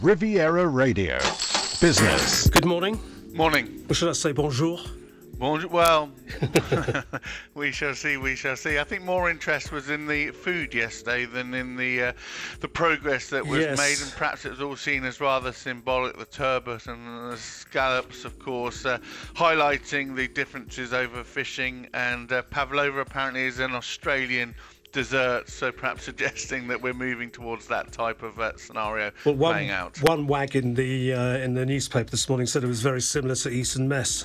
Riviera Radio. Business. Good morning. Morning. Or should I say bonjour? Bonjour. Well, we shall see. We shall see. I think more interest was in the food yesterday than in the progress that was made, and perhaps it was all seen as rather symbolic. The turbot and the scallops, of course, highlighting the differences over fishing. And pavlova apparently is an Australian dessert, so perhaps suggesting that we're moving towards that type of scenario playing out. One wag in the newspaper this morning said it was very similar to Eton Mess.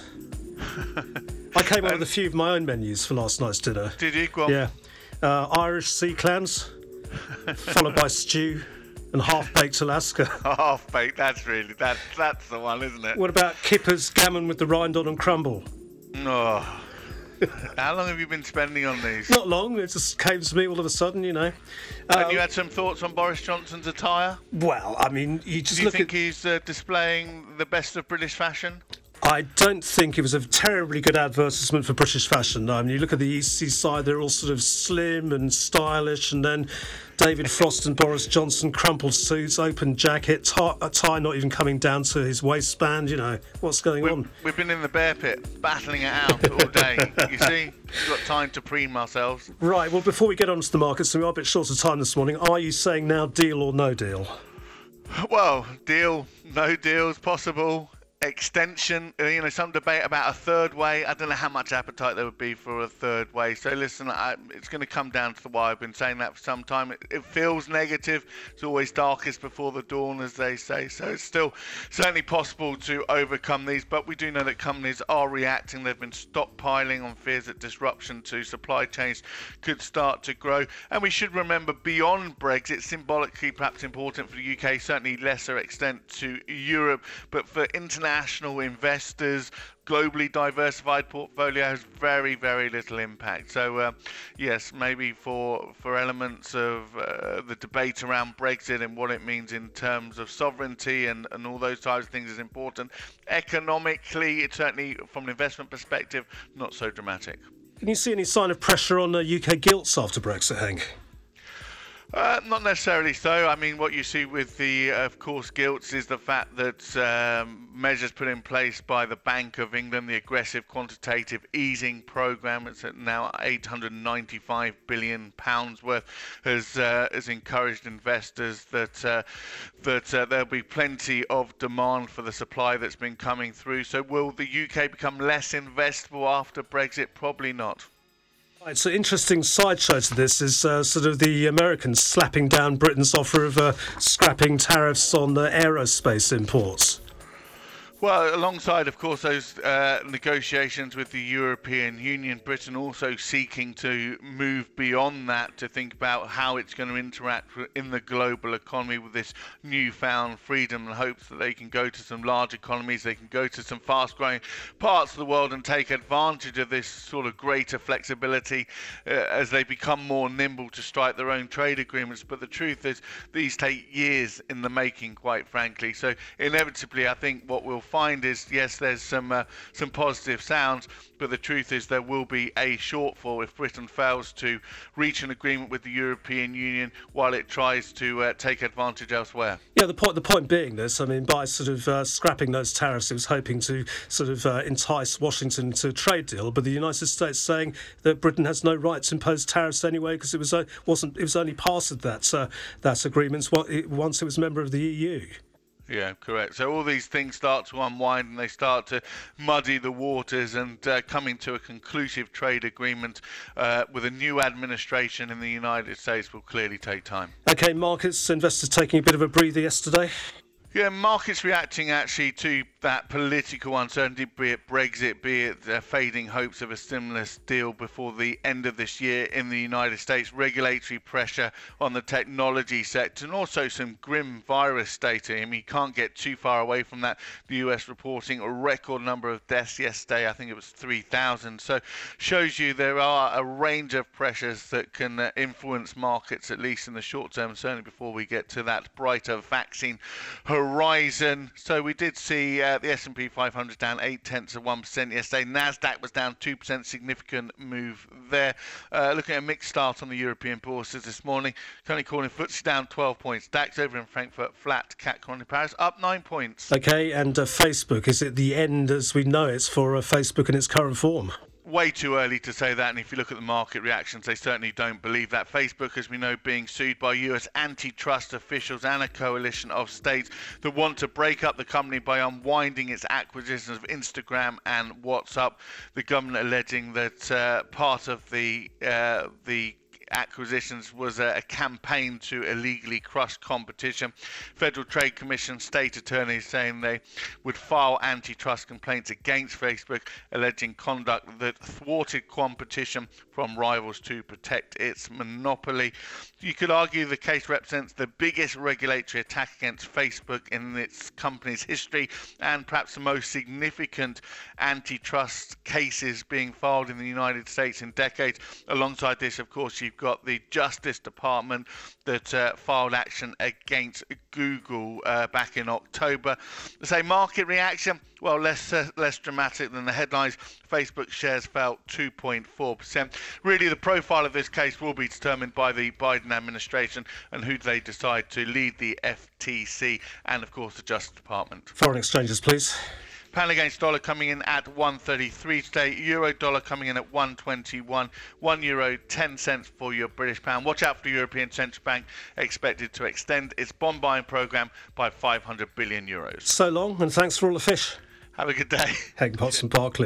I came up with a few of my own menus for last night's dinner. Did you? Go on. Yeah. Irish sea clams, followed by stew and half-baked Alaska. Half-baked, that's the one, isn't it? What about kippers, gammon with the rind on and crumble? Oh. How long have you been spending on these? Not long, it just came to me all of a sudden, you know. And you had some thoughts on Boris Johnson's attire? Well, I mean, you just look at... Do you think he's displaying the best of British fashion? I don't think it was a terribly good advertisement for British fashion. I mean, you look at the East side, they're all sort of slim and stylish, and then David Frost and Boris Johnson, crumpled suits, open jacket, a tie not even coming down to his waistband, you know. What's going on? We've been in the bear pit, battling it out all day. You see, we've got time to preen ourselves. Right, well, before we get on to the markets, we are a bit short of time this morning. Are you saying now deal or no deal? Well, deal, no deals possible. Extension, some debate about a third way. I don't know how much appetite there would be for a third way. So listen, it's going to come down to why I've been saying that for some time. It feels negative. It's always darkest before the dawn, as they say. So it's still certainly possible to overcome these. But we do know that companies are reacting. They've been stockpiling on fears that disruption to supply chains could start to grow. And we should remember, beyond Brexit, symbolically perhaps important for the UK, certainly lesser extent to Europe, but for international investors, globally diversified portfolio has very, very little impact. So yes, maybe for elements of the debate around Brexit and what it means in terms of sovereignty and all those types of things is important. Economically, it's certainly from an investment perspective not so dramatic. Can you see any sign of pressure on UK gilts after Brexit, Hank? Not necessarily so. I mean, what you see with the, of course, gilts is the fact that measures put in place by the Bank of England, the aggressive quantitative easing programme, it's at now £895 billion worth, has encouraged investors that there'll be plenty of demand for the supply that's been coming through. So will the UK become less investable after Brexit? Probably not. Right, so interesting sideshow to this is sort of the Americans slapping down Britain's offer of scrapping tariffs on aerospace imports. Well, alongside, of course, those negotiations with the European Union, Britain also seeking to move beyond that to think about how it's going to interact in the global economy with this newfound freedom, and hopes that they can go to some large economies, they can go to some fast-growing parts of the world and take advantage of this sort of greater flexibility as they become more nimble to strike their own trade agreements. But the truth is, these take years in the making, quite frankly. So inevitably, I think what we'll find is, yes, there's some positive sounds, but the truth is there will be a shortfall if Britain fails to reach an agreement with the European Union while it tries to take advantage elsewhere. Yeah, the point being this, I mean, by sort of scrapping those tariffs, it was hoping to sort of entice Washington to a trade deal, but the United States saying that Britain has no right to impose tariffs anyway because it was only part of that agreement once it was a member of the EU. Yeah, correct. So all these things start to unwind and they start to muddy the waters, and coming to a conclusive trade agreement with a new administration in the United States will clearly take time. Okay, markets, investors taking a bit of a breather yesterday. Yeah, markets reacting actually to that political uncertainty, be it Brexit, be it fading hopes of a stimulus deal before the end of this year in the United States, regulatory pressure on the technology sector, and also some grim virus data. I mean, you can't get too far away from that. The US reporting a record number of deaths yesterday. I think it was 3,000. So shows you there are a range of pressures that can influence markets, at least in the short term, certainly before we get to that brighter vaccine horizon. So we did see The S&P 500 down 0.8% yesterday. Nasdaq was down 2%, significant move there. Looking at a mixed start on the European bourses this morning. Currently calling FTSE down 12 points. DAX over in Frankfurt flat. CAC in Paris up 9 points. Okay, and Facebook, is it the end as we know it for Facebook in its current form? Way too early to say that, and if you look at the market reactions, they certainly don't believe that. Facebook, as we know, being sued by US antitrust officials and a coalition of states that want to break up the company by unwinding its acquisitions of Instagram and WhatsApp. The government alleging that part of the acquisitions was a campaign to illegally crush competition. Federal Trade Commission state attorneys saying they would file antitrust complaints against Facebook, alleging conduct that thwarted competition from rivals to protect its monopoly. You could argue the case represents the biggest regulatory attack against Facebook in its company's history, and perhaps the most significant antitrust cases being filed in the United States in decades. Alongside this, of course, you've got the Justice Department that filed action against Google back in October. The market reaction, well, less dramatic than the headlines. Facebook shares fell 2.4%. Really, the profile of this case will be determined by the Biden administration and who they decide to lead the FTC and, of course, the Justice Department. Foreign exchanges, please. Pound against dollar coming in at 133 today. Euro dollar coming in at 121. €1 10 cents for your British pound. Watch out for the European Central Bank, expected to extend its bond buying programme by €500 billion. So long, and thanks for all the fish. Have a good day. Hegg Potts and Barclay.